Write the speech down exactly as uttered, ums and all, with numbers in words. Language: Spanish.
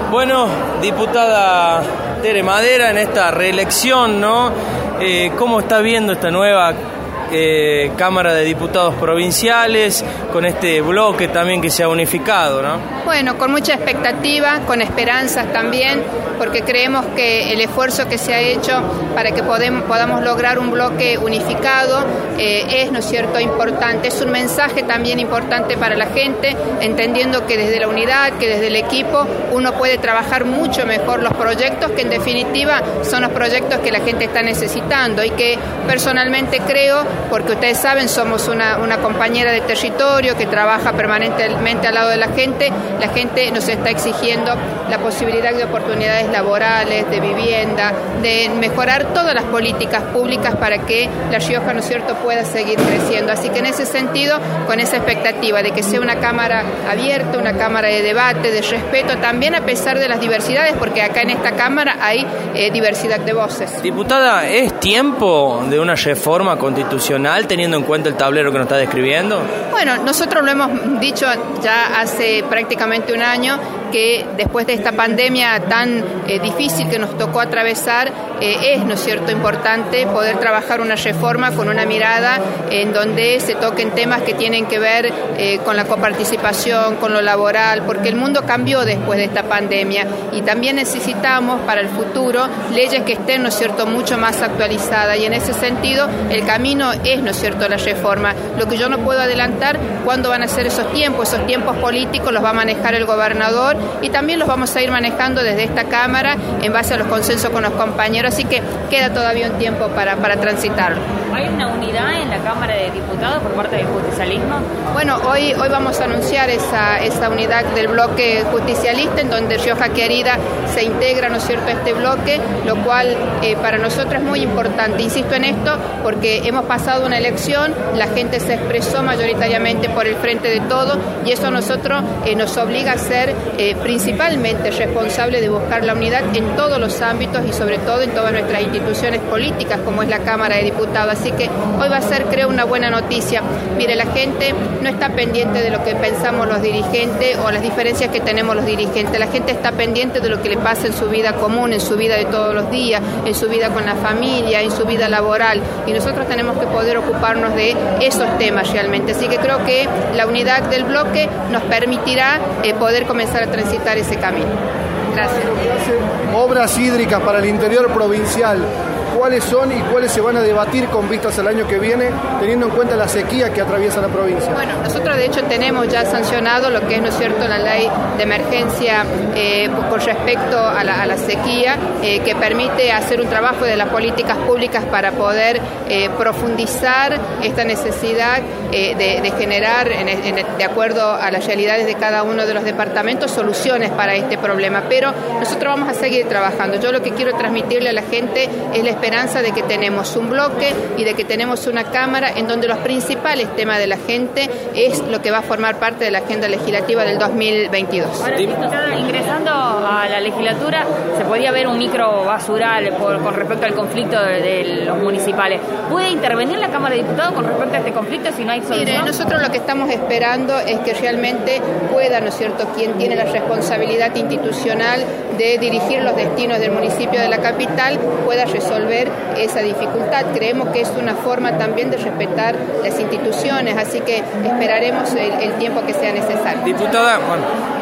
Bueno, diputada Tere Madera, en esta reelección, ¿no? Eh, ¿Cómo está viendo esta nueva eh, Cámara de Diputados Provinciales con este bloque también que se ha unificado, ¿no? Bueno, con mucha expectativa, con esperanzas también, porque creemos que el esfuerzo que se ha hecho para que podemos, podamos lograr un bloque unificado eh, es, ¿no es cierto?, importante. Es un mensaje también importante para la gente, entendiendo que desde la unidad, que desde el equipo, uno puede trabajar mucho mejor los proyectos, que en definitiva son los proyectos que la gente está necesitando y que personalmente creo, porque ustedes saben, somos una, una compañera de territorio que trabaja permanentemente al lado de la gente. La gente nos está exigiendo la posibilidad de oportunidades laborales, de vivienda, de mejorar todas las políticas públicas para que La Rioja, ¿no es cierto?, pueda seguir creciendo. Así que en ese sentido, con esa expectativa de que sea una cámara abierta, una cámara de debate, de respeto, también a pesar de las diversidades, porque acá en esta cámara hay eh, diversidad de voces. Diputada, ¿es tiempo de una reforma constitucional teniendo en cuenta el tablero que nos está describiendo? Bueno, nosotros lo hemos dicho ya hace prácticamente un año, que después de esta pandemia tan eh, difícil que nos tocó atravesar, eh, es, ¿no es cierto?, importante poder trabajar una reforma con una mirada en donde se toquen temas que tienen que ver eh, con la coparticipación, con lo laboral, porque el mundo cambió después de esta pandemia y también necesitamos para el futuro leyes que estén, ¿no es cierto?, mucho más actualizadas, y en ese sentido el camino es, ¿no es cierto?, la reforma. Lo que yo no puedo adelantar cuándo van a ser esos tiempos, esos tiempos políticos los va a manejar el gobernador y también los vamos a ir manejando desde esta Cámara en base a los consensos con los compañeros, así que queda todavía un tiempo para, para transitarlo. ¿Hay una unidad en la Cámara de Diputados por parte del justicialismo? Bueno, hoy, hoy vamos a anunciar esa, esa unidad del bloque justicialista, en donde Rioja Querida se integra, ¿no es cierto?, a este bloque, lo cual eh, para nosotros es muy importante. Insisto en esto porque hemos pasado una elección, la gente se expresó mayoritariamente por el Frente de Todo, y eso a nosotros eh, nos obliga a ser eh, principalmente responsables de buscar la unidad en todos los ámbitos y sobre todo en todas nuestras instituciones políticas, como es la Cámara de Diputados. Así que hoy va a ser, creo, una buena noticia. Mire, la gente no está pendiente de lo que pensamos los dirigentes o las diferencias que tenemos los dirigentes. La gente está pendiente de lo que le pasa en su vida común, en su vida de todos los días, en su vida con la familia, en su vida laboral. Y nosotros tenemos que poder ocuparnos de esos temas realmente. Así que creo que la unidad del bloque nos permitirá eh, poder comenzar a transitar ese camino. Gracias. Obras hídricas para el interior provincial, ¿cuáles son y cuáles se van a debatir con vistas al año que viene, teniendo en cuenta la sequía que atraviesa la provincia? Bueno, nosotros de hecho tenemos ya sancionado lo que es, ¿no es cierto?, la ley de emergencia eh, con respecto a la, a la sequía, eh, que permite hacer un trabajo de las políticas públicas para poder eh, profundizar esta necesidad eh, de, de generar, en, en, de acuerdo a las realidades de cada uno de los departamentos, soluciones para este problema. Pero nosotros vamos a seguir trabajando. Yo lo que quiero transmitirle a la gente es la esperanza de que tenemos un bloque y de que tenemos una Cámara en donde los principales temas de la gente es lo que va a formar parte de la agenda legislativa del dos mil veintidós. Ahora, diputada, ingresando a la legislatura, se podía ver un micro basural por, con respecto al conflicto de, de los municipales. ¿Puede intervenir la Cámara de Diputados con respecto a este conflicto si no hay solución? Mire, nosotros lo que estamos esperando es que realmente pueda, ¿no es cierto?, quien tiene la responsabilidad institucional de dirigir los destinos del municipio de la capital pueda resolver esa dificultad. Creemos que es una forma también de respetar las instituciones, así que esperaremos el, el tiempo que sea necesario. Diputada, bueno.